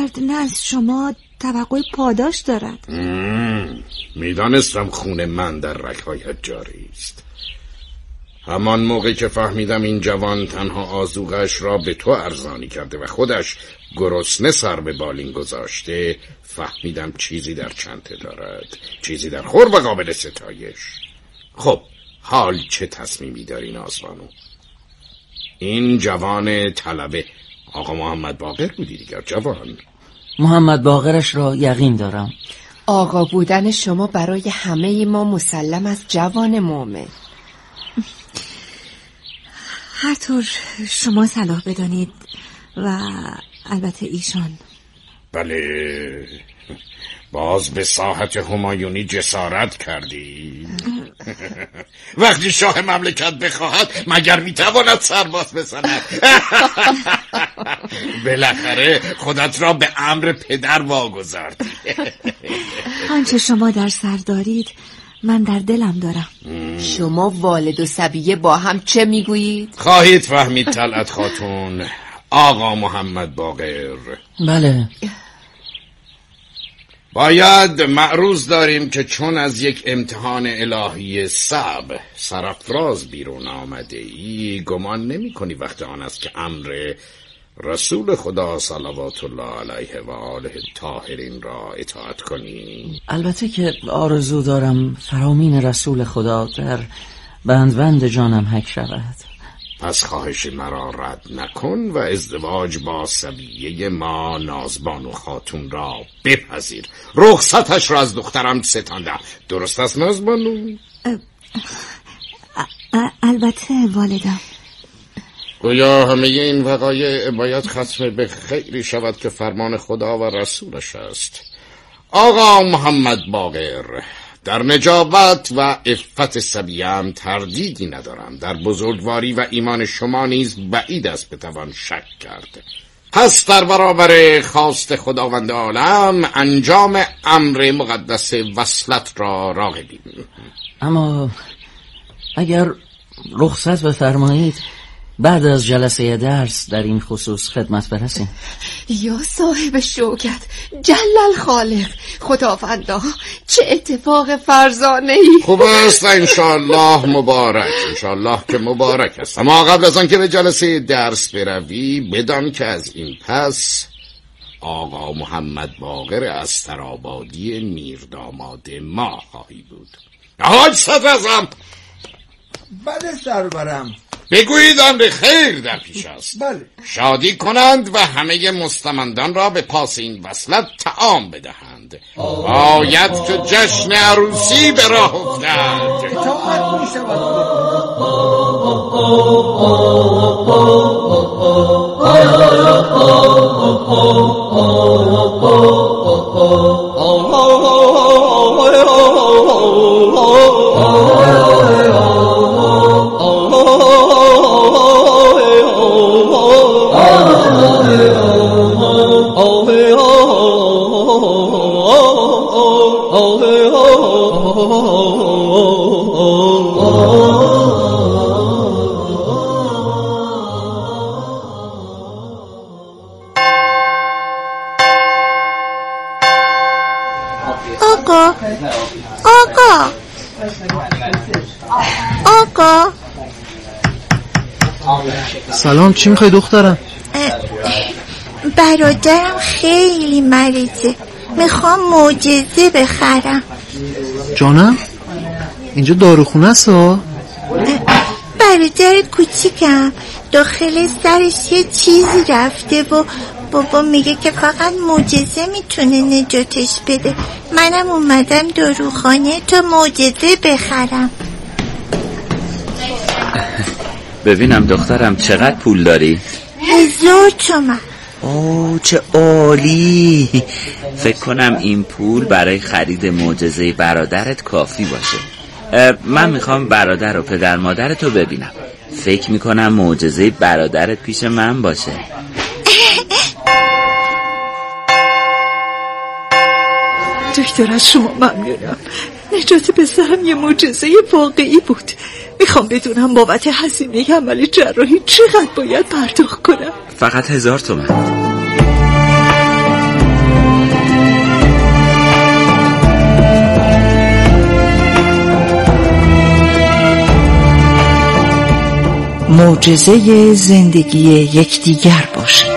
مرد نه از شما توقع پاداش دارد. میدانستم خون من در رگ‌هایت جاری است. همان موقع که فهمیدم این جوان تنها آذوقه‌اش را به تو ارزانی کرده و خودش گرسنه سر به بالین گذاشته، فهمیدم چیزی در چنته دارد، چیزی در خور و قابل ستایش. خب حال چه تصمیمی داری نازبانو؟ این جوان طلبه آقا محمد باقر بودی دیگر جوان. محمد باقرش را یقین دارم. آقا بودن شما برای همه ما مسلم از جوان مومن. هر طور شما صلاح بدانید و البته ایشان. بله، باز به ساحت همایونی جسارت کردی. وقتی شاه مملکت بخواهد مگر میتواند سرباز بزند؟ بالاخره خودت را به امر پدر واگذاردی. آنچه شما در سر دارید من در دلم دارم. شما والد و صبیه با هم چه میگویید؟ خواهید فهمید طلعت خاتون. آقا محمد باقر. بله. باید معروض داریم که چون از یک امتحان الهی صعب سرافراز بیرون آمده ای، گمان نمی کنی وقت آن است که امر رسول خدا صلوات الله علیه و آله الطاهرین را اطاعت کنی؟ البته که آرزو دارم فرامین رسول خدا در بند جانم حک شود. پس خواهش مرا رد نکن و ازدواج با صبیه ما نازبانو خاتون را بپذیر. رخصتش را از دخترم ستاندم. درست است نازبانو؟ البته والدم. گویا همه این وقایع باید ختم به خیری شود که فرمان خدا و رسولش است. آقا محمد باقر، در نجابت و عفت صبیه‌ام تردیدی ندارم. در بزرگواری و ایمان شما نیز بعید است بتوان شک کرد. پس در برابر خواست خداوند عالم انجام امر مقدس وصلت را راغبیم. اما اگر رخصت بفرمایید بعد از جلسه درس در این خصوص خدمت برسیم. یا صاحب شوکت، جلل خالق، خداوندا چه اتفاق فرزانه‌ای. خوب است انشاءالله مبارک. انشاءالله که مبارک است. اما قبل از آن که به جلسه درس بروی بدان که از این پس آقا محمد باقر از ترابادی میرداماد ما خواهی بود. حاج صدرعظم. بله سرورم. بگویید امر خیر در پیش است. بله. شادی کنند و همه مستمندان را به پاس این وصلت طعام بدهند. باید که جشن عروسی به راه افتد. اطاعت می شود. آقا سلام، چی میخوای دخترم؟ برادرم خیلی مریضه، میخوام معجزه بخرم. جانم اینجا داروخونه است ها؟ برادر کوچیکم داخل سرش یه چیزی رفته و بابا میگه که فقط معجزه میتونه نجاتش بده. منم اومدم داروخانه تا معجزه بخرم. ببینم دخترم چقدر پول داری؟ 1000 تومان. اوه چه عالی. فکر کنم این پول برای خرید معجزه برادرت کافی باشه. من میخوام برادر و پدر مادرتو ببینم. فکر میکنم معجزه برادرت پیش من باشه. دکتر از شما ممنونم. نجات پسرم یه معجزه واقعی بود. میخوام بدونم بابت هزینه عمل جراحی چقدر باید پرداخت کنم. فقط 1000 تومان. معجزه زندگی یکدیگر باشیم.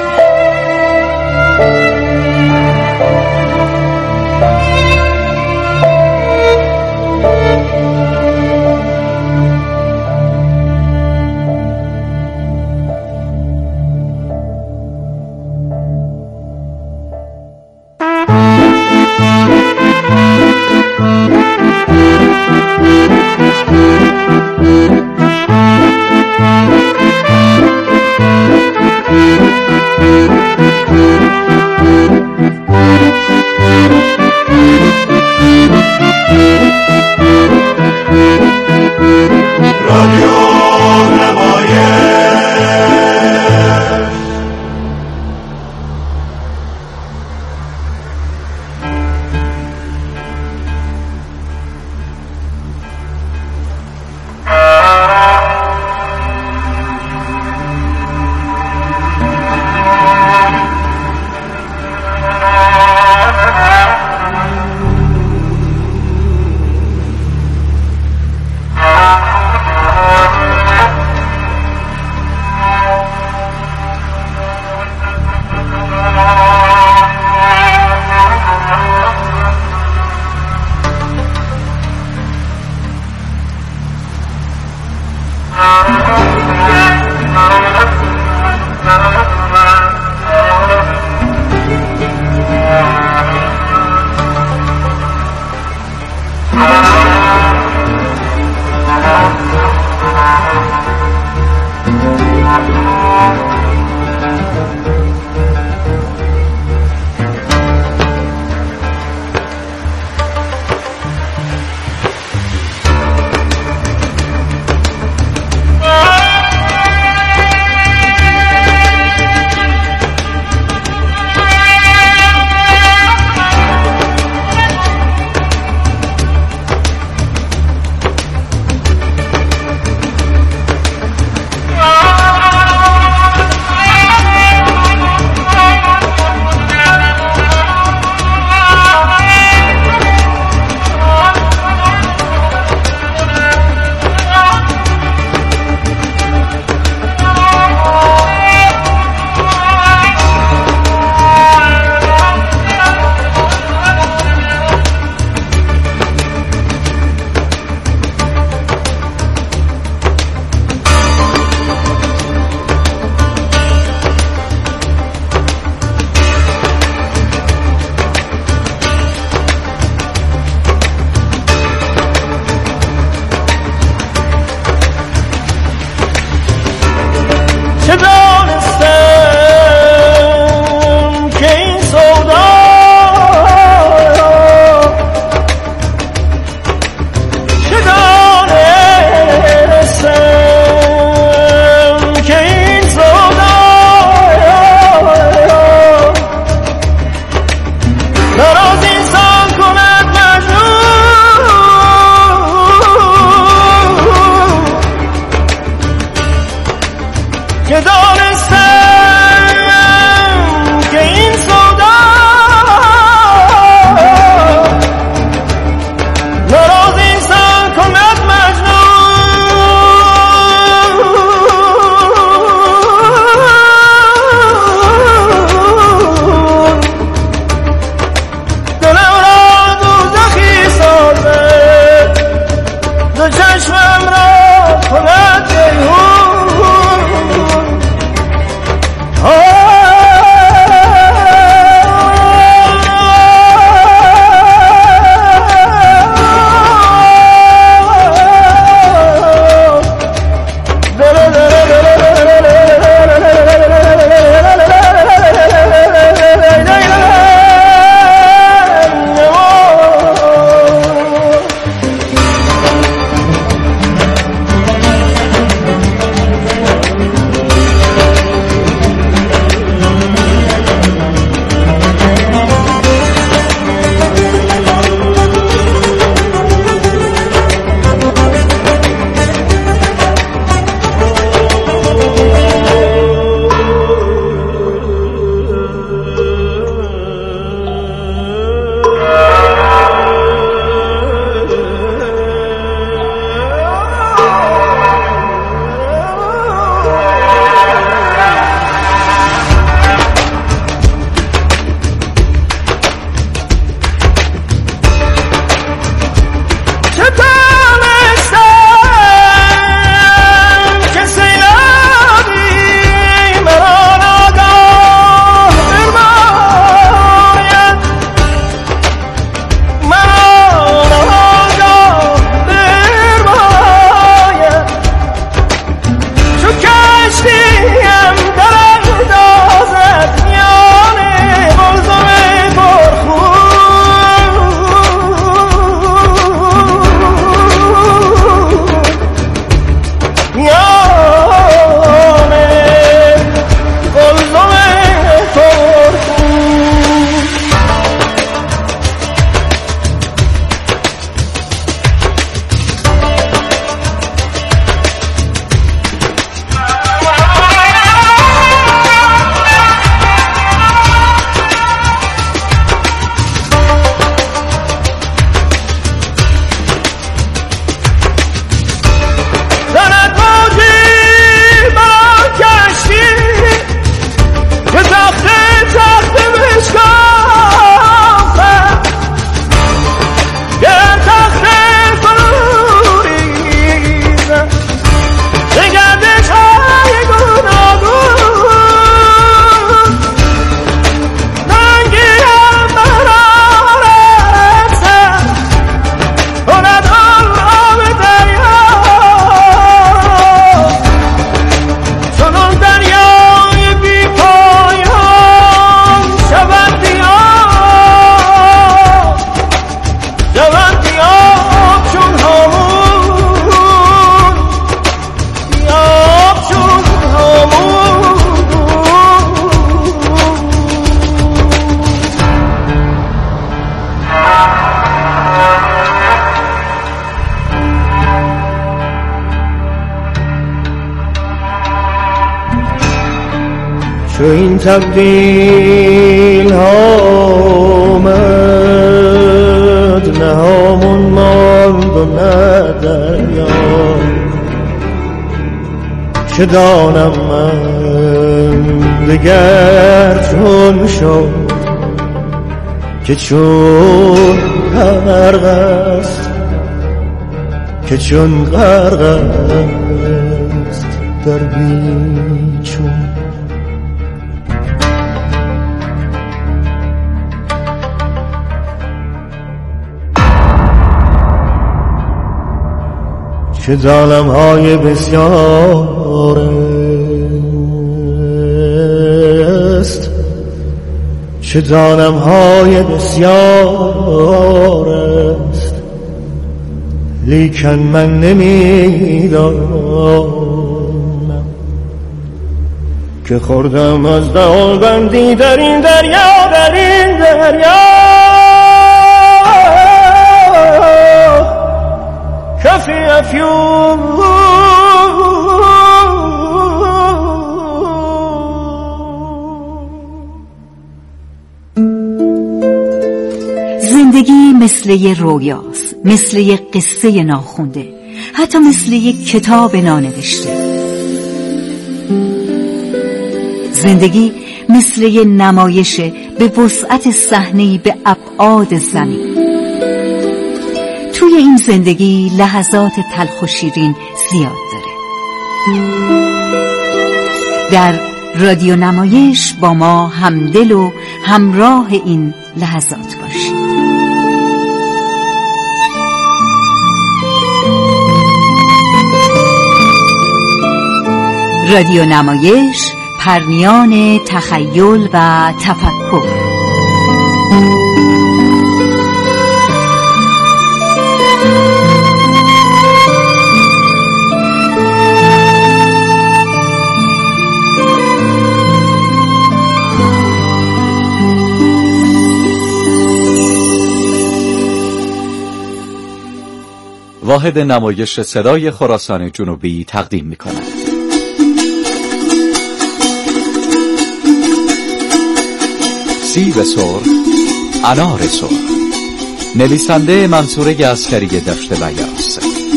چو این تبدیل آمد نه همون ماند و نه دریا چه دانم من دگر چون شد که چون غرق است که چون غرق است در بیچون چه ظالم های بسیار است چه ظالم های بسیار است لیکن من نمیدانم که خوردم از دهان بندی در این دریا در این دریا کفی افیون زندگی مثل یه رویاست، مثل یه قصه ناخونده، حتی مثل یه کتاب نانوشته. زندگی مثل یه نمایشه به وسعت صحنه‌ای به ابعاد زمین. توی این زندگی لحظات تلخ و شیرین زیاد داره. در رادیو نمایش با ما همدل و همراه این لحظات باشید. رادیو نمایش، پرنیان تخیل و تفکر. واحد نمایش صدای خراسان جنوبی تقدیم می‌کند. سیب سرخ، انار سرخ. نویسنده منصوره عسکری دشت بیاس.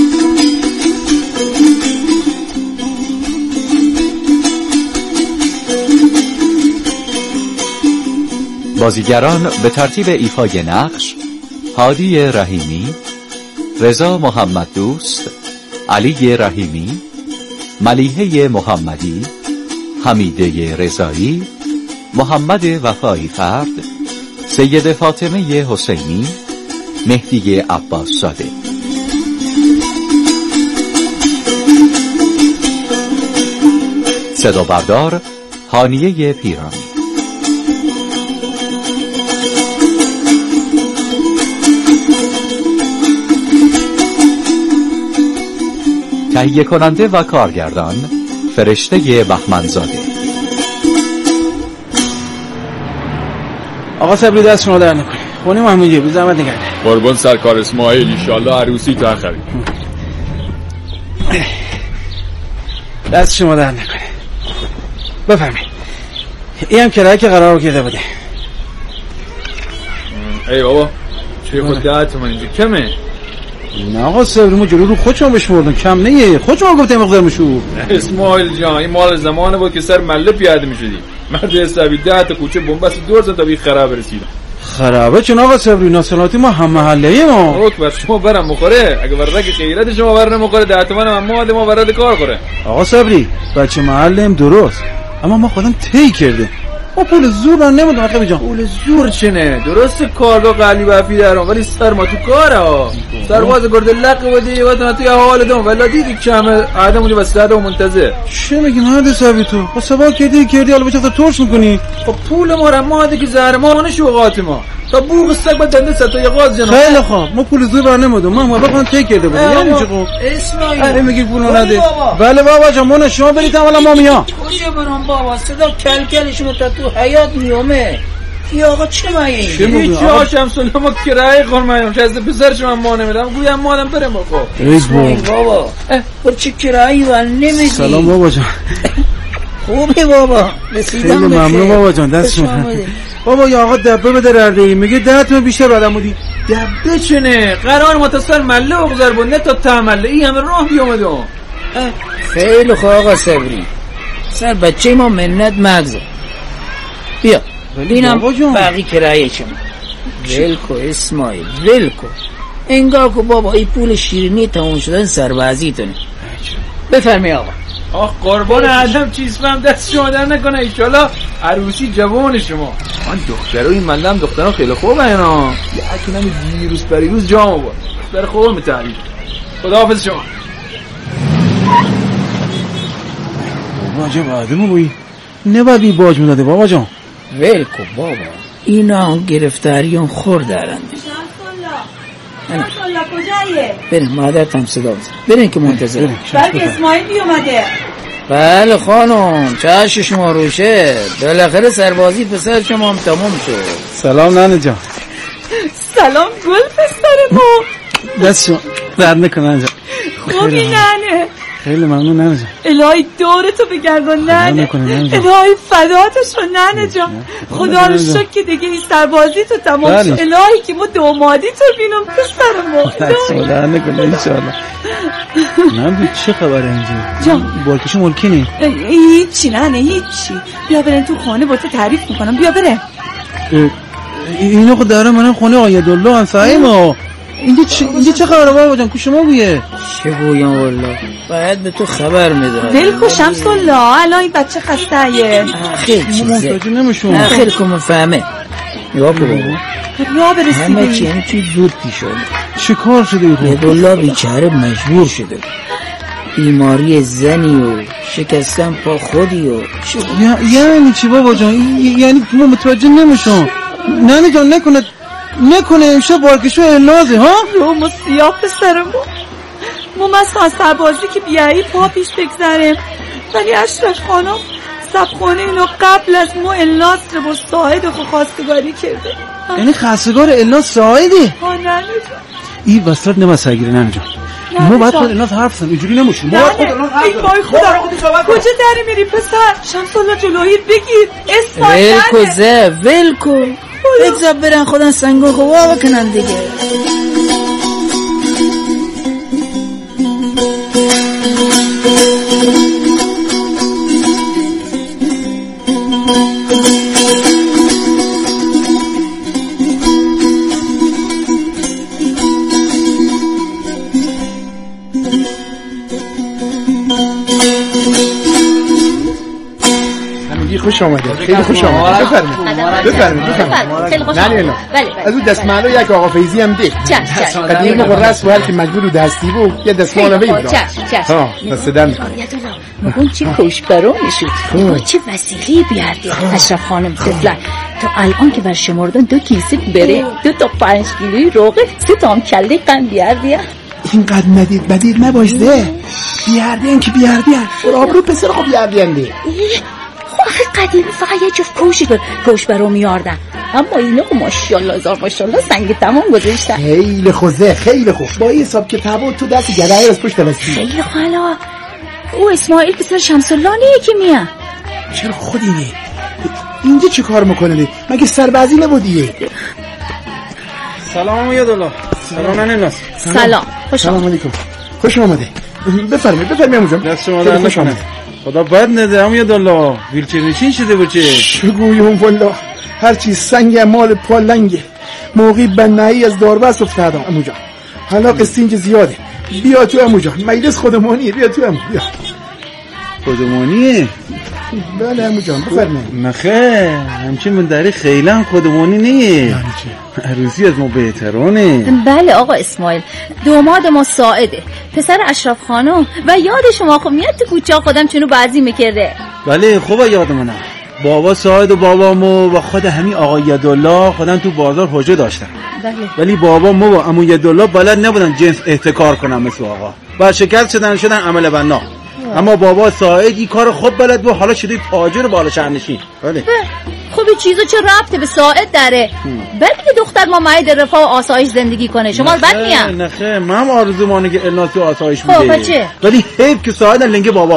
بازیگران به ترتیب ایفای نقش: هادی رحیمی، رضا محمد دوست، علی رحیمی، ملیحه محمدی، حمیده رضایی، محمد وفایی فرد، سید فاطمه حسینی، مهدی عباس زاده. صدا بردار هانیه پیرانی. تهیه کننده و کارگردان فرشته بهمنزاده. آقا صبری دست شما در نکنه. خونی محمودی بی زحمت نگرده. قربان سرکار اسماعیل، انشالله عروسی تا خرید. دست شما در نکنه. بفرمایید. این هم کرایه که قرار کرده بوده. ای بابا چه خود دهت من اینجا کمه؟ نه آقا صبری ما جلو رو خودشون بشمردن، کم نیه. خودشون گفته مقدار میشو. اسماعیل جان این مال زمانه بود که سر مله پیاده میشدی. مرد حسابی 10 تا کوچه بنبست دور زد تا به خرابه رسیدم. خرابه چون آقا صبری ناسلاتی ما هم محله ما. روک بر شما برم مخوره. اگه ورده غیرت شما برنه مخوره 10 تومن هم ما ما ورده کار کنه. آقا صبری بچه محلم درست، اما ما خودم طی کرده. ما پول زور رو نمیدونم آقا جان. پول زور چنه؟ درست کارگاه قلی وفی درام ولی سر ما تو کاره ها. سرباز گرد لق بودی وطن توی حال دم ولی دیدی کم آدم اونجا وسط و منتظر. چه میگی مرد صبری تو؟ با سبا کردی حالا بچه ترش میکنی؟ خب پول ما رو ما که زهرمانه شوقات ما. تا بوق سگ با دنده ستا یه قاز جناب. خیلی خوب ما پول زور بر نمیدم. ما بخوام طی کرده بودیم. یعنی چه خوب؟ اسماعیل میگی پول نده. بله بابا جان من شما برید حالا ما میام. کجا برام بابا؟ صدا کلکلشون تا تو حیاط میومه. یا آقا چه مگه؟ چه میگی؟ چه شمسون ما کرایه خورمایم. چه از پسر شما ما نمیدم. گویم مالم برم خب. بابا. برای چه کرایه ول نمیدی؟ سلام بابا جان. خوبه بابا، رسیدم خیلی ممنون بابا جان، دست شما. بابا یا آقا دبه بده رده ای، میگه 10 تومن بیشتر بدم بودی. دبه چنه؟ قرار متصل مله اغزر بود، نه تا تعمله ای همه راه بیامدم. خیلی خوب آقا صبری، سر بچه ما منت مغزه. بیا اینم باقی کرایه شما. ولکو اسماعیل، ولکو. انگار که بابا این پول شیرینی تموم شدن سربازیتونه. بفرمی آقا. قربان عدم چیز فهم دست شما در نکنه، ایشالا عروسی جوان شما. من دختره این ملم دخترها خیلی خوبه اینا، یکی نمی دیروز پریروز جام آورد، دختر خوبه متعریف. خداحافظ شما. بابا عجب آدمو بویی، نباید بی باج میداده بابا جان. ولکو بابا، اینا گرفتاریون خور دارند. شمسالله کجایه؟ بریم مادرتم صدا بزن، بریم که منتظر. بلکه اسماعیل بیومده. بله خانم، چشم شما روشه، بالاخره سربازی پسر شما هم تموم شد. سلام ننه جان. سلام گل پسر ما. دست شما درد نکنه ننه جان. خوبی ننه؟ خیلی ممنون ننه جان. الهی دورتو بگردن ننه، الهی فداتش رو ننه جان. خدا رو شکر که دیگه این سربازی تو تمام شد، الهی که ما دومادی تو بینم پسر ما. دست شما نکنه انشاءالله. ننه چه خبره اینجا؟ جان بارکش ملکی نی؟ هیچی ننه هیچی، بیا برن تو خانه با تو تعریف میکنم، بیا بره. اینو خود داره منم خونه آیدالله همسایه ما. اینجا چه خبره بابا جان؟ کو شما بویه؟ چه بویم والله، باید به تو خبر میدادم. ولکو شمسالله، الان این بچه خسته یه خیلی متوجه نمیشون. خیلی کم فهمه. یا بابا راه برسیدی همه چی همه چی زود پیش آمد. چه کار شده این؟ عیدالله بیچاره مجبور شده، بیماری زنی و شکستن پا خودی و یعنی چی بابا جان؟ یعنی ما متوجه نمیشون. ننه جان نکنه امشب بارکشو اعلازه ها؟ رو ما سیاه پسر ما مثلا سربازی که بیایی پا پیش بگذاریم، ولی اشرف خانم سبخانه اینو قبل از ما اعلاز رو با ساعد خو خواستگاری کرده. یعنی خواستگار اعلاز ساعده؟ ها ننه جان این وسط نمید سرگیره ننه جان. ما باید خود اعلاز حرف زنیم، اینجوری نموشیم. ای بای خدا، کجا داری میری پسر؟ شمسالله جلویت بگیر اسماعیل. ولکو بگذار برن خودن سنگو خوا بکنن دیگه. خوش آمده، خیلی خوش آمده. بفرمایید. خیلی خوش آمده. از اون دستمالو یک آقا فیضی هم ده. قدیم موقع رسم بود که مجبور دستی بود، یه دستمال رو بگیرم. ها، دستدم میکنه. مگون چی کشبرانی شد، چه وسیلی بیاردی اشرف خانم تفلک. تو الان که بر شمردن 2 کیسه بره، 2 تا 5 کیلوی روغه، 3 تا هم کله قند بیاردی. اینقدر بدید نباشده. بیاردین که بیاردین، آبرو پسر خوب بیاردین دی. قدیمی فقط یه جفت کوش برو میاردن، اما اینو ماشاءالله هزار ماشاءالله سنگ تمام گذاشتن. خیلی خوزه، خیلی خوب. با این حساب که تبا تو دست گدایی از پشت بستی. خیلی خالا او اسماعیل پسر شمسالله نیه که میاد. چرا خودی نی؟ اینجا چه کار میکنه؟ مگه سربازی نبودیه؟ سلام عیدالله. سلام ننه. سلام. سلام علیکم. خوش آمده. بفرمایید اموجان. دست شما در نکنه. خدا بد نده عیدالله، ویلچر نشین شده بچه. چه گویم والله، هر چیز سنگ مال پالنگه. موقعی بنایی از داربست افتادم اموجان. حالا قصه اینجا زیاده. بیا تو اموجان، مجلس خودمونیه. بیا تو امو. بیا. خودمونیه؟ بله اموجان بفرمایید. نخه همچین من داری خیلی هم خودمونی نیه. عروسی از ما بهترانه. بله آقا اسماعیل، دوماد ما ساعده، پسر اشرف خانم و یاد شما خب میاد تو کوچه خودم چونو بعضی میکرده. بله خوبه یاد منم. بابا ساعد و بابامو و خود همین آقا یدالله خودم تو بازار حجه داشتن. بله. ولی بابامو و عمو یدالله بلد نبودن جنس احتکار کنن مثل آقا. برشکست شدن عمل بنا. اما بابا ساعدی کار خوب بلد بود، حالا شده تاجر بالا شهرنشین. بله. خوبی چیزو چه ربطه به ساعد داره؟ بلکه دختر ما معید رفاه و آسایش زندگی کنه. شما بد میام. نخه من هم آرزومانه که الناس و آسایش بوده. خب بچه. ولی حیف که ساعد لنگه بابا خون.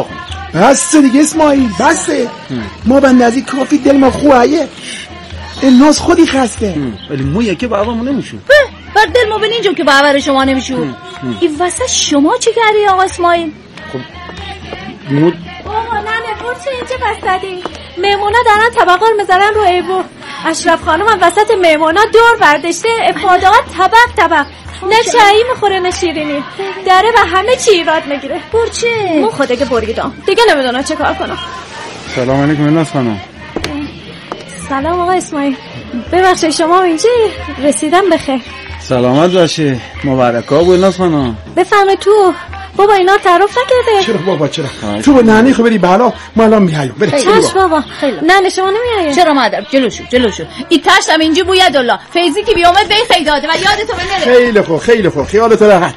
بسته دیگه اسماعیل بسته. ما بند از این کافی دل ما خواه الناس خودی خسته. ولی ما یکی باورمون نمیشون. بر دل ما بین اینجا که باور شما نمیشون. این واسه شما چه کردی آقا اسماعیل؟ خب بابا ننه برچه اینجا بستدی. مهمونا دارن طبقا رو میذارن رو ایبو. اشرف خانم هم وسط مهمونا دور برداشته افادات طبق نه چایی میخوره نه شیرینی داره و همه چی ایراد میگیره. برچه مو خوده که بریدم دیگه نمیدونم چه کار کنم. سلام علیکم الناس خانم. سلام آقا اسماعیل. ببخشید شما اینجا رسیدم بخیر. سلامت باشه. مبارکا بود الناس خانم. بفرمایید تو. بابا اینا تعارف نکرده. چرا بابا چرا؟ تو با نانی خو بری بالا ما الان میایم. چش بابا. نه شما نمیایم. چرا مادر؟ جلوشو. این تاشم اینجا بوید الله. فیضی که بیامد به خیلی داده و یادتو بنره. خیلی خوب. خیالت راحت.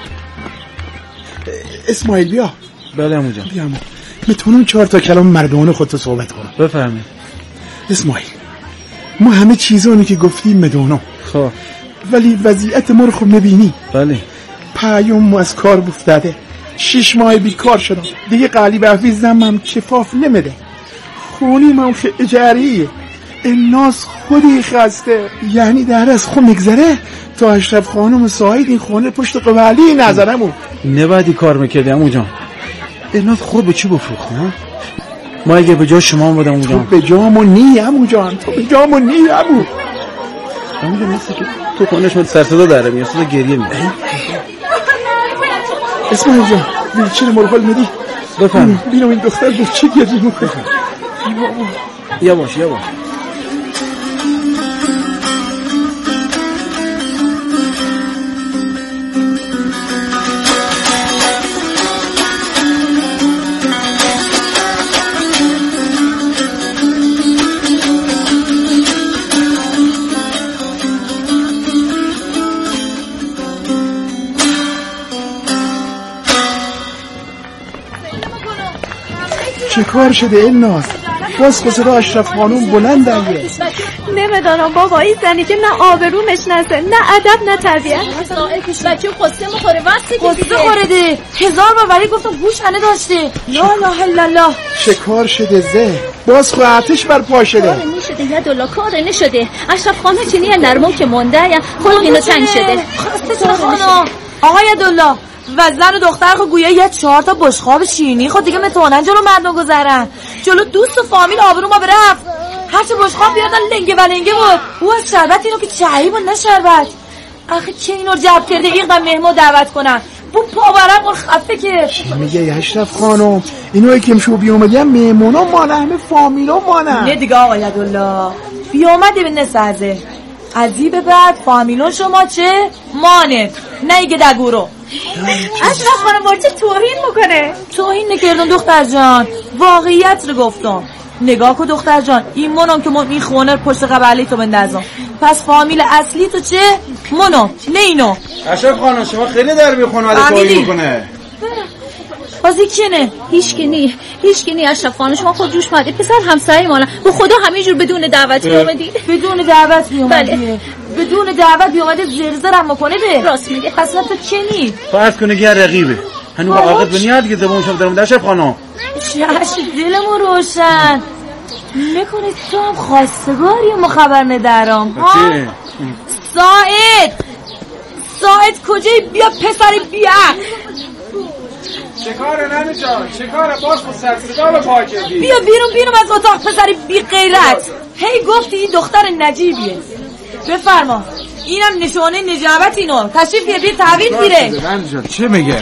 اسماعیل بیا. بله عمو جان. بیا. میتونم 4 تا کلام مردونه خودت صحبت کنم. بفرمایید. اسماعیل ما همه چیزانی که گفتیم میدونم. خب ولی وضعیت ما رو خوب میبینی. بله. پیام از کار افتاده 6 ماه بیکار شدم دیگه قلیب حفیظم هم کفاف نمیده. خونی من اجاریه الناس خودی خسته یعنی در از خود میگذره تا اشرف خانم ساید این خونه پشت قوالی نظرمون نباید کار میکردی عمو جان. الناس خود به چی بفروخت نه؟ ما اگه به جا شما بودم عمو جان. تو به جامون نی عمو جان. عمو جان مثل که تو خونش من سر صدا داره میاد صدا گریه میاد. اسماعیل جان بیلچه رو مرغل میدی؟ بفهم. بینم این دختر به چه گریه میکنه. یواش چه کار شده الناس؟ باز خسرو اشرف خانوم بلند دیگه. نمیدانم بابا این زنی که نه آبرو مشناسه نه ادب نه تربیت. پیش بچه قصه مخوره واسه قصه خورده 1000 بار ولی گفتم گوش هنه داشته. لا اله الا الله. چه کار شده زه؟ باز خو آتش برپا شده. کار نشده یدالله کار نشده. اشرف خانم چنی نرمو که مونده یا خلق اینو تنگ شده. خسته خانم آقای یدالله و زن و دختر خود گویا یه 4 تا بشقاب شیرینی خود دیگه میتونن جلو مردم گذرن جلو دوست و فامیل آبرو ما برفت. هرچه بشقاب بیادن لنگه و لنگه بود. او از شربت اینو که چایی بود نه شربت. آخه چه اینو جب کرده ایقدر مهمون دعوت کنن بو پاورم اون خفه که چی میگه اشرف خانم؟ اینو که امشو بیومدیم مهمونا مانه همه فامیلا مانه. نه دیگه آقای عبدالله بیومده به نسازه عذیب بعد فامیلون شما چه؟ مانه نه ایگه دگورو. اشرف خانم برچه توهین میکنه. توهین نکردم دختر جان واقعیت رو گفتم. نگاه کن دختر جان این منم که این خونه پشت قبلی تو بندازم پس فامیل اصلی تو چه؟ منو نه اینو. اشرف خانم شما خیلی در میخونه توهین میکنه. بازی کنه هیچ کی نی اشرف خانم شما خود جوش ماده پسر همسایه مالا به خدا همه جور بدون دعوت اومدی. بدون دعوت اومدی. بله. بدون دعوت اومده زرزرم میکنه به راست میگه. اصلا تو چنی فرض کنه که رقیبه هنوز عاقل بنیاد که زبون شما درم اشرف خانم. چش دلمون روشن نکنه تو هم خواستگاری ما خبر ندارم ها. ساعد کجای بیا پسر بیا. چه کاره نمی جان چه کاره باز خود سرصدا به پا کردی. بیا بیرون از اتاق پسر بی غیرت. هی گفتی این دختر نجیبیه. بفرما اینم نشانه نجابت اینو تشریف بیا تحویل گیره. چه میگه؟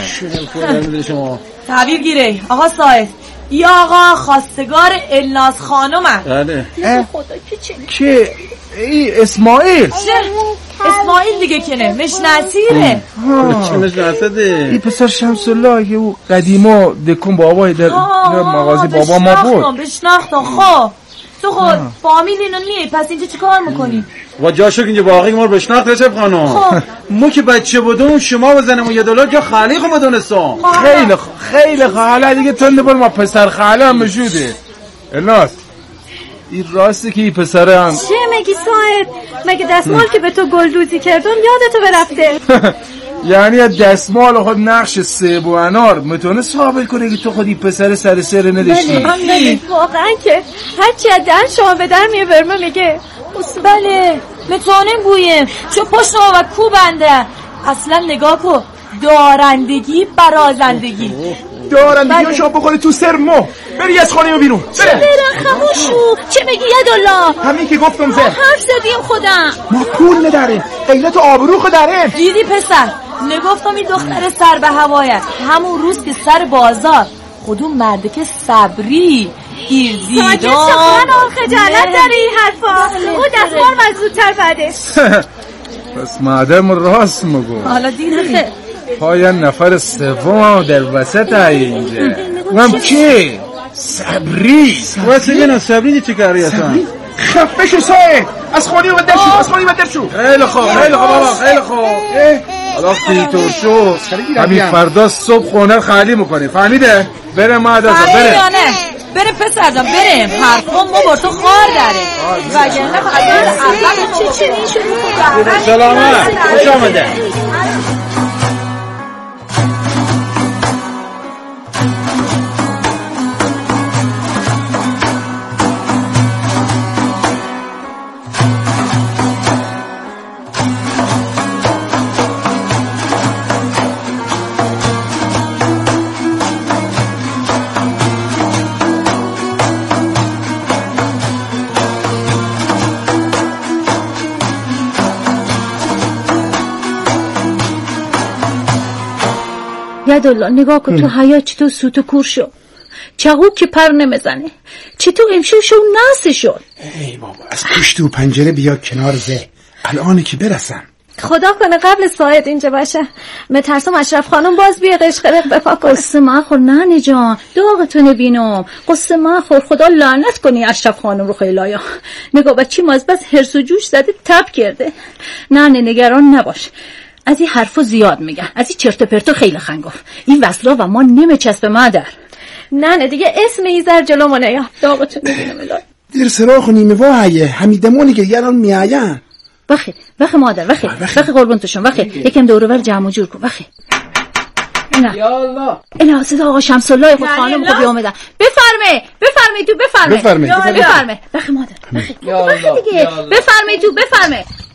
تحویل گیره آقا ساعد یا آقا خواستگار الناس خانومه. بله. خدا که ای اسماعیل اسماعیل دیگه کنه مشناسیره. چه مشناسده؟ این پسر شمس الله او قدیما دکون بابای در مغازه بابا ما بود. بشناختم خب تو خود فامیل اینو نیه پس اینجا چی کار میکنی؟ و جاشو که اینجا واقعی ما رو بشناخت رسب خانم. خب ما که بچه بودم شما بزنم و $1 جا خالی خو بدونستم. خیلی حالا دیگه تند بر ما پسر خاله هم مشوده. الناس این راسته که این پسر هم چه میگی صاحب؟ مگه دستمال که به تو گلدوزی کردن یادتو برفته؟ یعنی از دستمال خود نقش سیب و انار میتونه ثابت کنه که تو خودی پسر سر سر نداشتی؟ واقعا که هرچی از دهن شما به در میه برمه میگه بله میتونیم گوییم چون پشت ما و کو بنده. اصلا نگاه کن، دارندگی برازندگی. دارندگی رو شما بخوری تو سر مو. بری از خانه بیرون. چه برم خموشو. چه میگی یدالله؟ همین که گفتم زر. حرف زدیم خودم. ما پول نداریم، غیرت و آبرو خود داریم. دیدی پسر، نگفتم این دختر سر به هوایت. همون روز که سر بازار خودون مرده که صبری گیردیدان من خجالت داره این حرفا. او دستمال من زودتر بده. پس مادم راست مگو. حالا دیگه پای نفر سوم در وسط اینجا. من کی؟ صبری. واسه اینا صبری چی کاری هستن؟ خفه شو سایه. از خونی و درشو، از خونی و درشو. خیلی خوب بابا، خیلی خوب. حالا تیتور شو. همین فردا صبح خونه خالی میکنی. فهمیده؟ بره مادر بره. بریم پسر جان بریم. حرفم ما با تو خار داره. وگرنه فقط چی شروع. سلامت. خوش آمده. یدالله نگاه کن تو حیات چطور سوت و کور شد. چاقو که پر نمیزنه. چطور امشب شو ناسه شد. ای بابا از پشت و پنجره بیا کنار زه. الان که برسم. خدا کنه قبل ساعت اینجا باشه. مترسم اشرف خانم باز بیه قشقرق بپا کنه. قصه مخور ننه جان، داغتو نبینم. قصه مخور، خدا لعنت کنی اشرف خانم رو خیلایا. نگاه بچی ماز بس هرس و جوش زده تب کرده. ننه نگران نباش. از این حرفو زیاد میگن، از این چرت و پرتو خیلی خنگفت. این وصلا و ما نمیچسبه مادر. نه دیگه اسم ایزر جلو منه یا داغتو نبینم الان. دیر سراخ نیمه وایه همیدمونی که الان میاین. بخی مادر بخی قربون توشون بخی. یکم دور و بر جمع جور کن بخی. اینا صدا آقا شمس الله خود خانم خوبی اومدن. بفرمایید تو بفرمایید. بفرمایید بخی مادر بخی دیگه. بفرمایید تو بفرمایید.